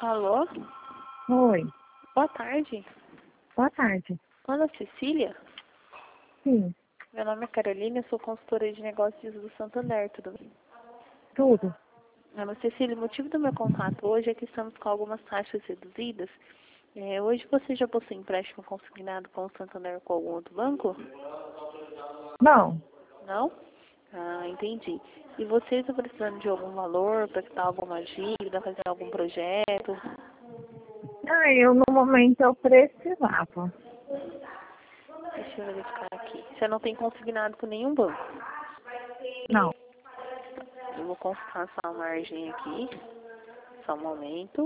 Alô? Oi, Boa tarde. boa tarde. Ana Cecília? Sim, Meu nome é Carolina, eu sou consultora de negócios do Santander, tudo bem? tudo. Ana Cecília, o motivo do meu contato hoje é que estamos com algumas taxas reduzidas. Hoje você já possui empréstimo consignado com o Santander ou com algum outro banco? Não, Não? Ah, entendi. E você está precisando de algum valor para quitar alguma dívida, fazer algum projeto? eu no momento eu precisava. Deixa eu verificar aqui. Você não tem consignado com nenhum banco? Não, Eu vou consultar só a margem aqui. Só um momento.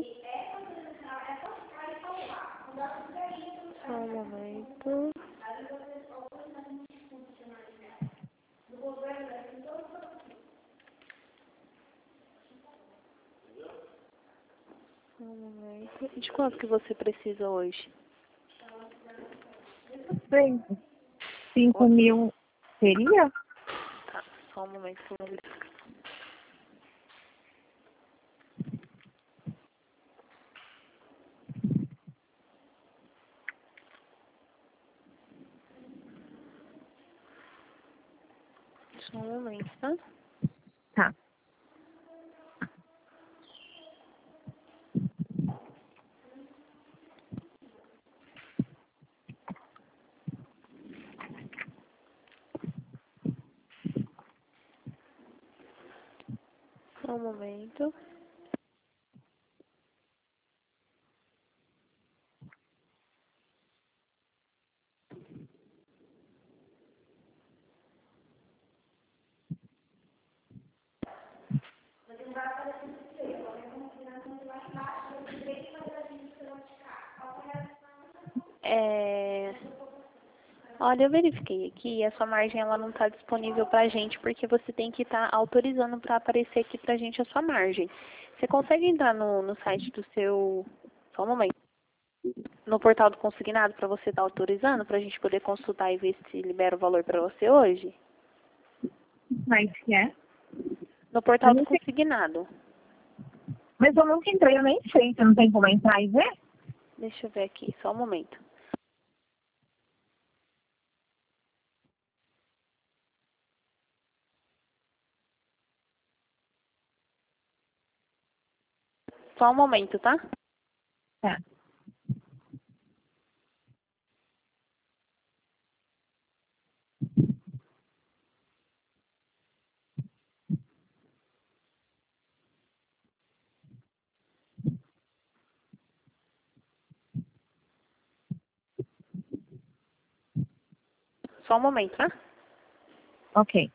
Só um momento. Só um momento. De quanto que você precisa hoje? sei. 5.000 seria? Tá, só um momento que eu vou verificar. Só um momento, tá? Tá, Só um momento. É... Olha, eu verifiquei aqui e a sua margem ela não está disponível para a gente porque você tem que estar autorizando para aparecer aqui para a gente a sua margem. Você consegue entrar no site do seu... Só um momento. No portal do consignado para você estar autorizando para a gente poder consultar e ver se libera o valor para você hoje? mas que é? No Eu portal do não sei, consignado. mas eu nunca entrei, eu nem sei, você não tem como entrar e ver? Deixa eu ver aqui, só um momento. Só um momento, tá? Tá, Só um momento, tá? ok.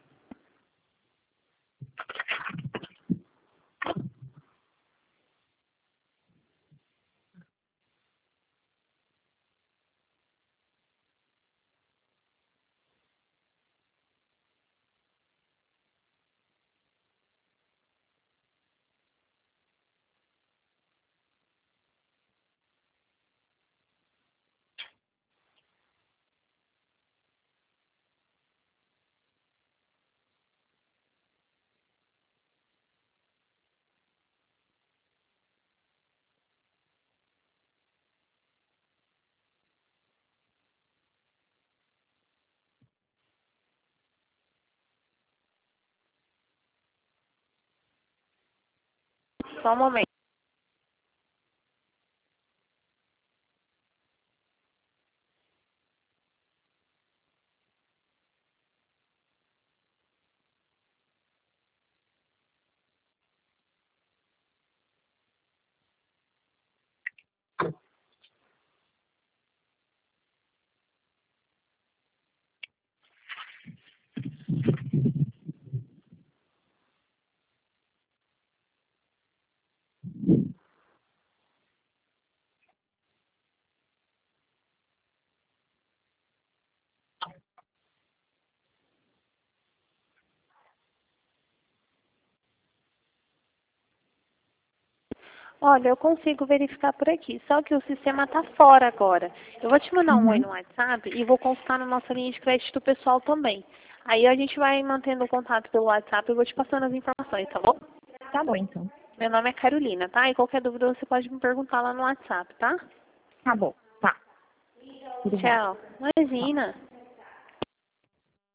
Só um momento. Olha, eu consigo verificar por aqui, só que o sistema está fora agora. Eu vou te mandar um oi Uhum. no WhatsApp e vou consultar na nossa linha de crédito pessoal também. Aí a gente vai mantendo o contato pelo WhatsApp e eu vou te passando as informações, tá bom? Tá bom então. Meu nome é Carolina, tá? E qualquer dúvida você pode me perguntar lá no WhatsApp, tá? Tá bom, tá. Obrigada. Tchau. Imagina.